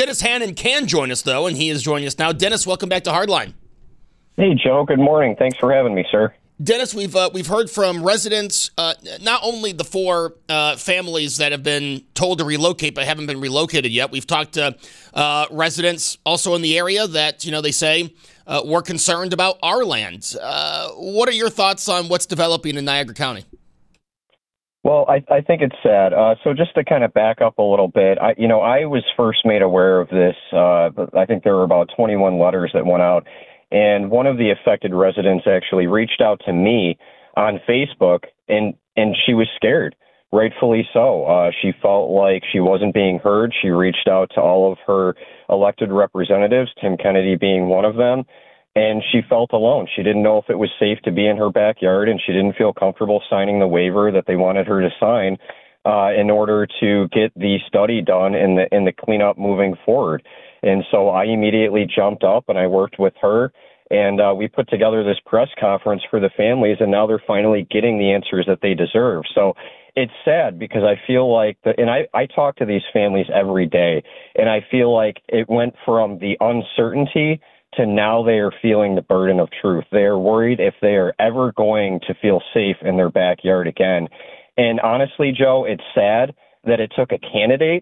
Dennis Hannon can join us, though, and he is joining us now. Dennis, welcome back to Hardline. Hey, Joe. Good morning. Thanks for having me, sir. Dennis, we've heard from residents, not only the four families that have been told to relocate but haven't been relocated yet. We've talked to residents also in the area that, they say we're concerned about our land. What are your thoughts on what's developing in Niagara County? Well, I think it's sad. So just to kind of back up a little bit, I was first made aware of this. I think there were about 21 letters that went out. And one of the affected residents actually reached out to me on Facebook, and she was scared, rightfully so. She felt like she wasn't being heard. She reached out to all of her elected representatives, Tim Kennedy being one of them, and she felt alone. She didn't know if it was safe to be in her backyard, and she didn't feel comfortable signing the waiver that they wanted her to sign in order to get the study done and the cleanup moving forward. And so I immediately jumped up and I worked with her, and we put together this press conference for the families, and now they're finally getting the answers that they deserve. So it's sad because I feel like, I talk to these families every day, and I feel like it went from the uncertainty to now they are feeling the burden of truth. They are worried if they are ever going to feel safe in their backyard again. And honestly, Joe, it's sad that it took a candidate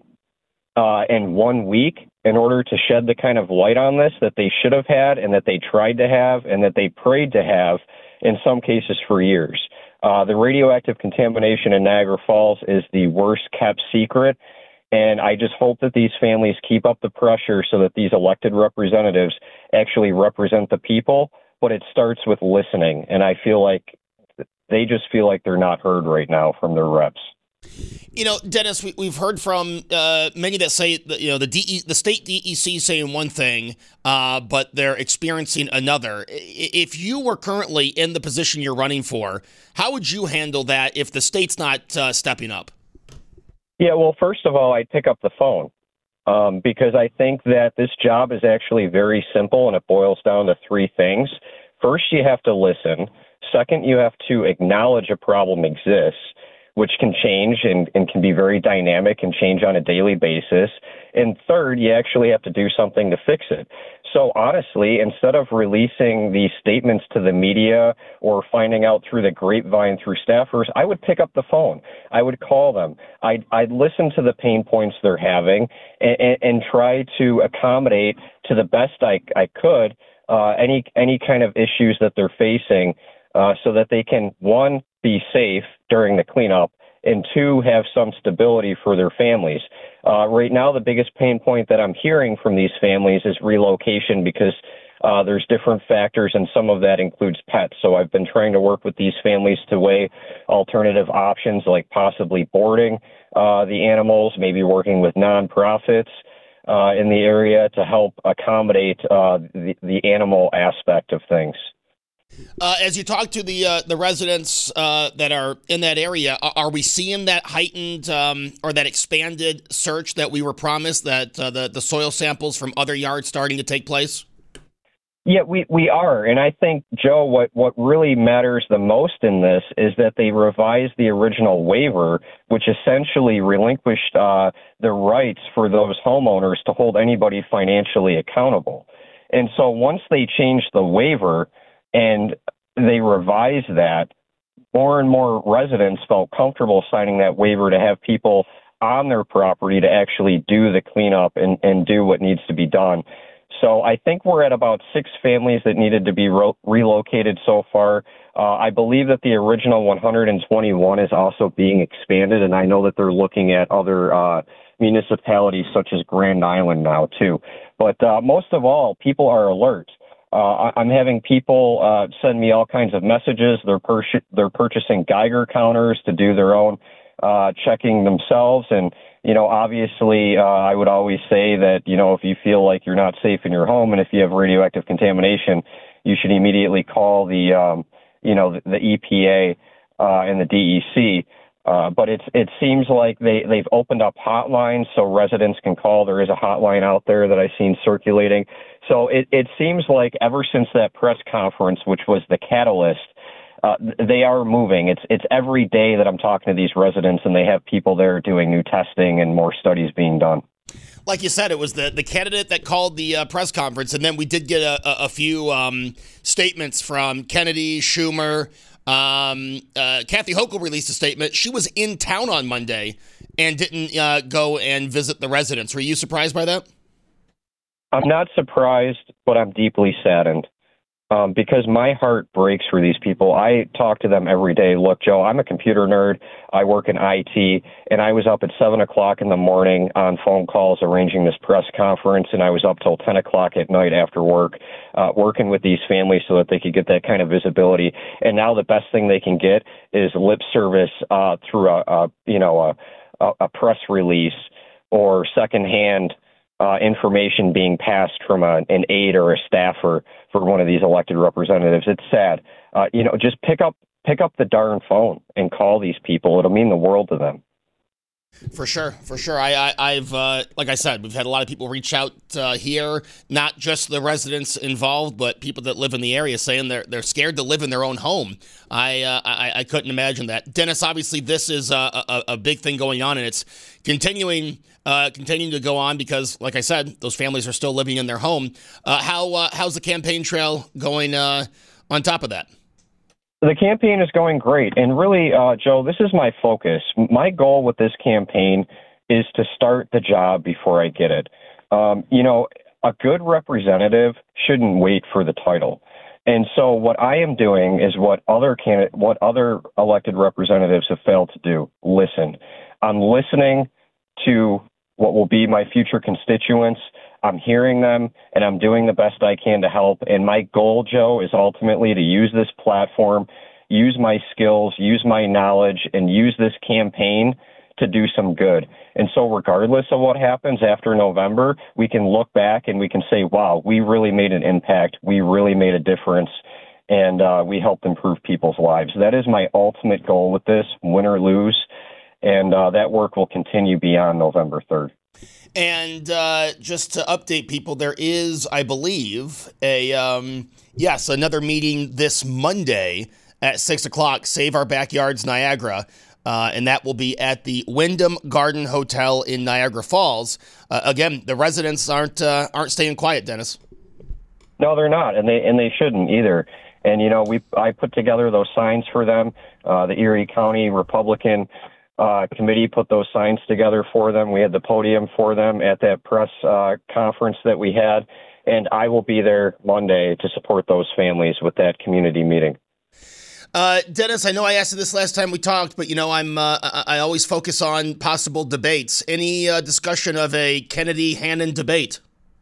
in 1 week in order to shed the kind of light on this that they should have had and that they tried to have and that they prayed to have in some cases for years. The radioactive contamination in Niagara Falls is the worst kept secret. And I just hope that these families keep up the pressure so that these elected representatives actually represent the people. But it starts with listening. And I feel like they just feel like they're not heard right now from their reps. Dennis, we've heard from many that say that, the state DEC saying one thing, but they're experiencing another. If you were currently in the position you're running for, how would you handle that if the state's not stepping up? Yeah, well, first of all, I'd pick up the phone because I think that this job is actually very simple and it boils down to three things. First, you have to listen. Second, you have to acknowledge a problem exists, which can change and can be very dynamic and change on a daily basis. And third, you actually have to do something to fix it. So honestly, instead of releasing these statements to the media or finding out through the grapevine through staffers, I would pick up the phone. I would call them. I'd listen to the pain points they're having and try to accommodate to the best I could any kind of issues that they're facing so that they can, one, be safe during the cleanup, and two, have some stability for their families. Right now, the biggest pain point that I'm hearing from these families is relocation because there's different factors, and some of that includes pets. So I've been trying to work with these families to weigh alternative options like possibly boarding the animals, maybe working with nonprofits in the area to help accommodate the animal aspect of things. As you talk to the residents that are in that area, are we seeing that heightened or that expanded search that we were promised, that the soil samples from other yards starting to take place? Yeah, we are. And I think, Joe, what really matters the most in this is that they revised the original waiver, which essentially relinquished the rights for those homeowners to hold anybody financially accountable. And so once they changed the waiver and they revised that, more and more residents felt comfortable signing that waiver to have people on their property to actually do the cleanup and do what needs to be done. So I think we're at about 6 families that needed to be relocated so far. I believe that the original 121 is also being expanded, and I know that they're looking at other municipalities such as Grand Island now too. But most of all, people are alert. I'm having people send me all kinds of messages. They're purchasing Geiger counters to do their own checking themselves. And, obviously, I would always say that, if you feel like you're not safe in your home and if you have radioactive contamination, you should immediately call the EPA and the DEC. But it seems like they've opened up hotlines so residents can call. There is a hotline out there that I've seen circulating. So it seems like ever since that press conference, which was the catalyst, they are moving. It's every day that I'm talking to these residents and they have people there doing new testing and more studies being done. Like you said, it was the candidate that called the press conference, and then we did get a few statements from Kennedy, Schumer. Kathy Hochul released a statement. She was in town on Monday and didn't go and visit the residents. Were you surprised by that? I'm not surprised, but I'm deeply saddened. Because my heart breaks for these people. I talk to them every day. Look, Joe, I'm a computer nerd. I work in IT, and I was up at 7 o'clock in the morning on phone calls arranging this press conference, and I was up till 10 o'clock at night after work, working with these families so that they could get that kind of visibility. And now the best thing they can get is lip service through a press release or secondhand information being passed from an aide or a staffer for one of these elected representatives. It's sad. Just pick up the darn phone and call these people. It'll mean the world to them. For sure. I've like I said, we've had a lot of people reach out here, not just the residents involved, but people that live in the area saying they're scared to live in their own home. I couldn't imagine that. Dennis, obviously this is a big thing going on, and it's continuing to go on because, like I said, those families are still living in their home. How's the campaign trail going on top of that? The campaign is going great. And really, Joe, this is my focus. My goal with this campaign is to start the job before I get it. A good representative shouldn't wait for the title. And so what I am doing is what other elected representatives have failed to do. Listen. I'm listening to what will be my future constituents. I'm hearing them, and I'm doing the best I can to help. And my goal, Joe, is ultimately to use this platform, use my skills, use my knowledge, and use this campaign to do some good. And so regardless of what happens after November, we can look back and we can say, wow, we really made an impact. We really made a difference, and we helped improve people's lives. That is my ultimate goal with this, win or lose. And that work will continue beyond November 3rd. And just to update people, there is, I believe, another meeting this Monday at 6 o'clock, Save Our Backyards Niagara, and that will be at the Wyndham Garden Hotel in Niagara Falls. Again, the residents aren't staying quiet, Dennis. No, they're not, and they shouldn't either. And I put together those signs for them. The Erie County Republican committee put those signs together for them. We had the podium for them at that press conference that we had, and I will be there Monday to support those families with that community meeting. Dennis, I know I asked you this last time we talked, but I always focus on possible debates. Any discussion of a Kennedy-Hannan debate?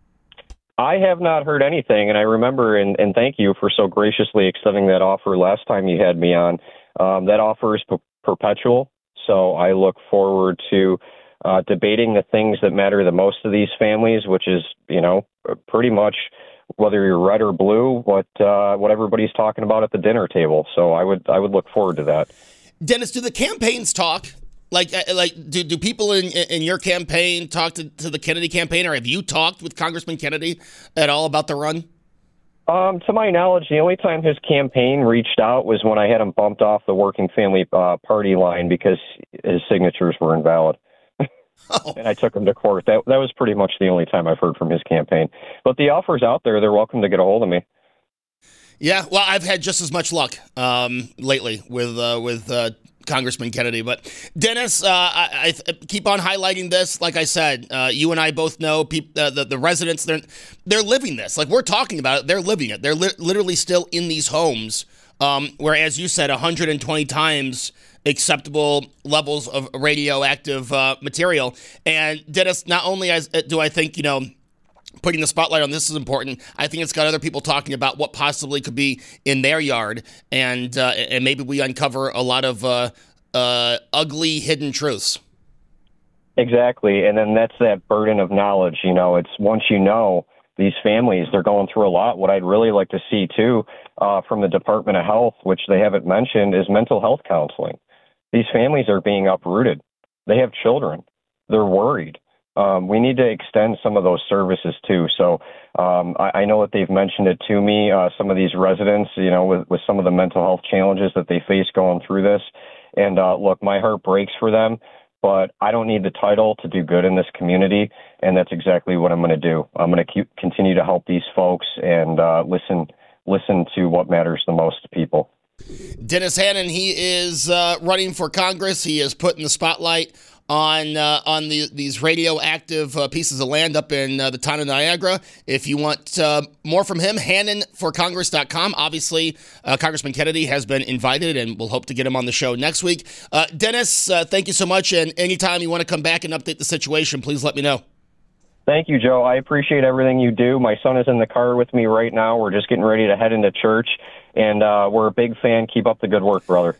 I have not heard anything, and I remember, and thank you for so graciously extending that offer last time you had me on. That offer is perpetual. So I look forward to debating the things that matter the most to these families, which is, pretty much whether you're red or blue, what everybody's talking about at the dinner table. So I would look forward to that. Dennis, do the campaigns talk? Do people in your campaign talk to the Kennedy campaign, or have you talked with Congressman Kennedy at all about the run? To my knowledge, the only time his campaign reached out was when I had him bumped off the Working Family Party line because his signatures were invalid. Oh. And I took him to court. That was pretty much the only time I've heard from his campaign. But the offer's out there. They're welcome to get a hold of me. Yeah, well, I've had just as much luck lately with Congressman Kennedy. But Dennis, I keep on highlighting this. Like I said, you and I both know the residents, they're living this. Like we're talking about it, they're living it. They're literally still in these homes, where, as you said, 120 times acceptable levels of radioactive material. And Dennis, not only do I think, putting the spotlight on this is important, I think it's got other people talking about what possibly could be in their yard, and maybe we uncover a lot of ugly hidden truths. Exactly, and then that's that burden of knowledge. It's once these families, they're going through a lot. What I'd really like to see, too, from the Department of Health, which they haven't mentioned, is mental health counseling. These families are being uprooted. They have children. They're worried. We need to extend some of those services, too. So I know that they've mentioned it to me, some of these residents, with some of the mental health challenges that they face going through this. And look, my heart breaks for them. but I don't need the title to do good in this community, and that's exactly what I'm going to do. I'm going to continue to help these folks and listen to what matters the most to people. Dennis Hannon, he is running for Congress. He is putting the spotlight on these radioactive pieces of land up in the town of Niagara. If you want more from him, HannonForCongress.com. Obviously, Congressman Kennedy has been invited, and we'll hope to get him on the show next week. Dennis, thank you so much, and anytime you want to come back and update the situation, please let me know. Thank you, Joe. I appreciate everything you do. My son is in the car with me right now. We're just getting ready to head into church, and we're a big fan. Keep up the good work, brother.